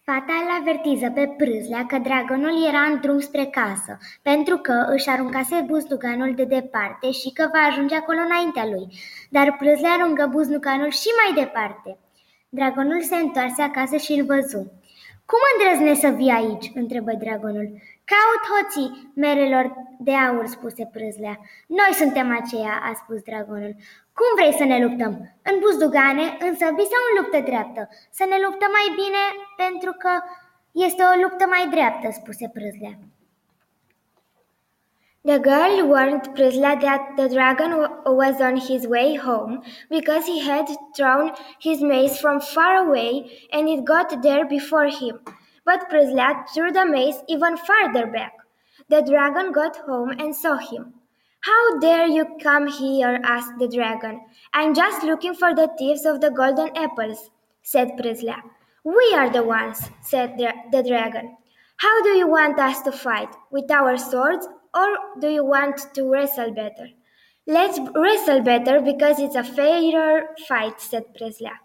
Fata îl avertiză pe Prâslea că dragonul era în drum spre casă, pentru că își aruncase buzduganul de departe și că va ajunge acolo înaintea lui. Dar Prâslea aruncă buzduganul și mai departe. Dragonul se întoarse acasă și îl văzu. Cum îndrăznești să vii aici?" întrebă dragonul. Caut hoții merelor de aur," spuse Prâslea. Noi suntem aceia," a spus dragonul. Cum vrei să ne luptăm? În buzdugane, în săbii sau în luptă dreaptă? Să ne luptăm mai bine pentru că este o luptă mai dreaptă," spuse Prâslea. The girl warned Prysla that the dragon was on his way home because he had thrown his mace from far away and it got there before him. But Prysla threw the mace even farther back. The dragon got home and saw him. How dare you come here? Asked the dragon. I'm just looking for the thieves of the golden apples, said Prysla. We are the ones, said the dragon. How do you want us to fight? With our swords? Or do you want to wrestle better? Let's wrestle better because it's a fairer fight, said Prysla.